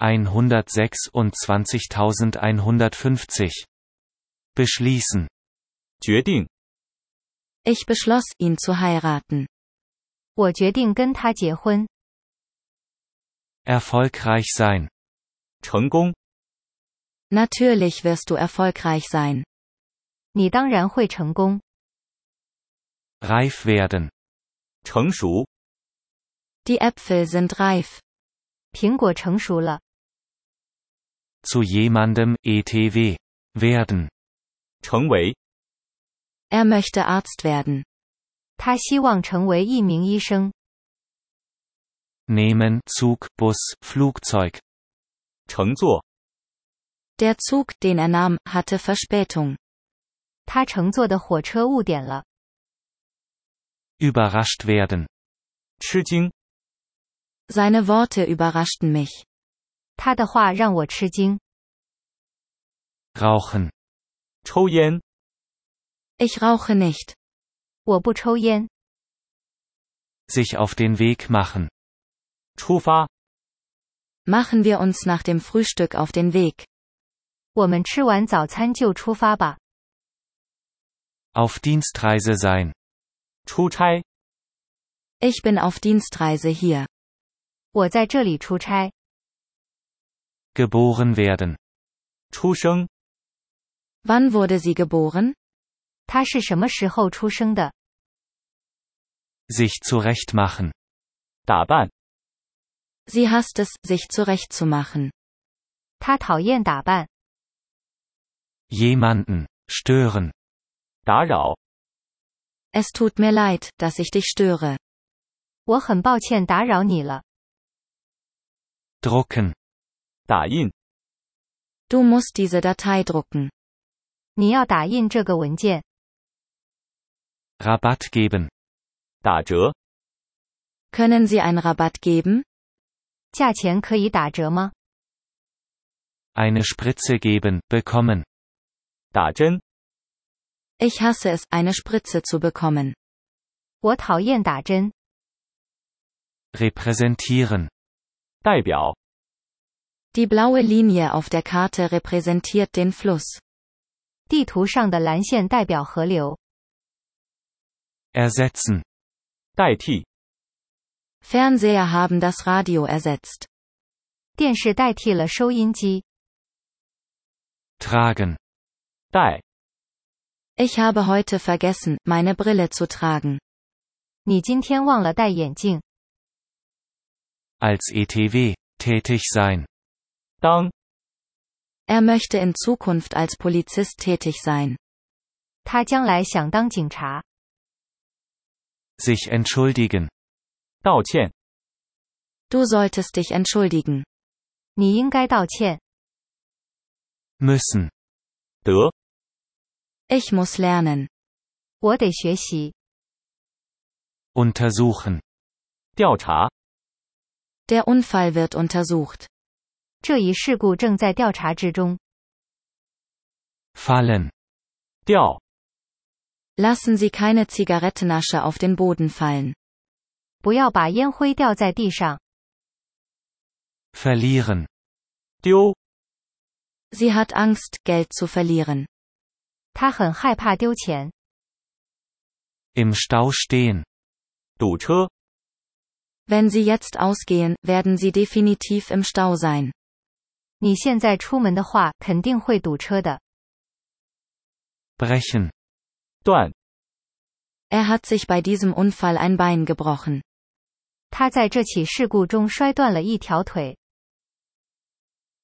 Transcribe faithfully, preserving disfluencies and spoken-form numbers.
hundertsechsundzwanzigtausendeinhundertfünfzig. Beschließen. 决定。 Ich beschloss, ihn zu heiraten. 我决定跟他结婚。 Erfolgreich sein. 成功。 Natürlich wirst du erfolgreich sein. 你当然会成功。 Reif werden. 成熟。 Die Äpfel sind reif. 苹果成熟了。 Zu jemandem, et cetera. Werden. 成为。 Er möchte Arzt werden. 他希望成为一名医生。 Nehmen, Zug, Bus, Flugzeug. 乘坐。 Der Zug, den er nahm, hatte Verspätung. 他乘坐的火车误点了。 Überrascht werden. 吃惊。 Seine Worte überraschten mich. 他的话让我吃惊。 Rauchen. 抽烟。 Ich rauche nicht. 我不抽烟。 Sich auf den Weg machen. 出发。 Machen wir uns nach dem Frühstück auf den Weg. 我们吃完早餐就出发吧。 Auf Dienstreise sein. 出差。 Ich bin auf Dienstreise hier. 我在这里出差。 Geboren werden. 出生。 Wann wurde sie geboren? 他是什么时候出生的？ Sich zurechtmachen. 打扮。 Sie hasst es, sich zurechtzumachen. 他讨厌打扮。 Jemanden. Stören. 打扰。 Es tut mir leid, dass ich dich störe. 我很抱歉打扰你了。 Drucken. 打印。 Du musst diese Datei drucken. 你要打印这个文件。 Rabatt geben. 打折。 Können Sie einen Rabatt geben? 价钱可以打折吗？ Eine Spritze geben, bekommen. 打针。 Ich hasse es, eine Spritze zu bekommen. 我讨厌打针。 Repräsentieren. 代表。 Die blaue Linie auf der Karte repräsentiert den Fluss. 地图上的蓝线代表河流。 Ersetzen. 代替。 Fernseher haben das Radio ersetzt. 电视代替了收音机。 Tragen. 戴。 Ich habe heute vergessen, meine Brille zu tragen. 你今天忘了戴眼镜。 Als et cetera. Tätig sein. 当。 Er möchte in Zukunft als Polizist tätig sein. 他将来想当警察。 Sich entschuldigen. 道歉。 Du solltest dich entschuldigen. 你应该道歉。 Müssen. 得。 Ich muss lernen. 我得学习。 Untersuchen. 调查。 Der Unfall wird untersucht. 这一事故正在调查之中。 Fallen. 掉。 Lassen Sie keine Zigarettenasche auf den Boden fallen. 不要把烟灰掉在地上。 Verlieren. 丢。 Sie hat Angst, Geld zu verlieren. 他很害怕丢钱。 Im Stau stehen. 堵车。 Wenn Sie jetzt ausgehen, werden Sie definitiv im Stau sein. 你现在出门的话，肯定会堵车的。 Brechen. 断。 Er hat sich bei diesem Unfall ein Bein gebrochen. 他在这起事故中摔断了一条腿。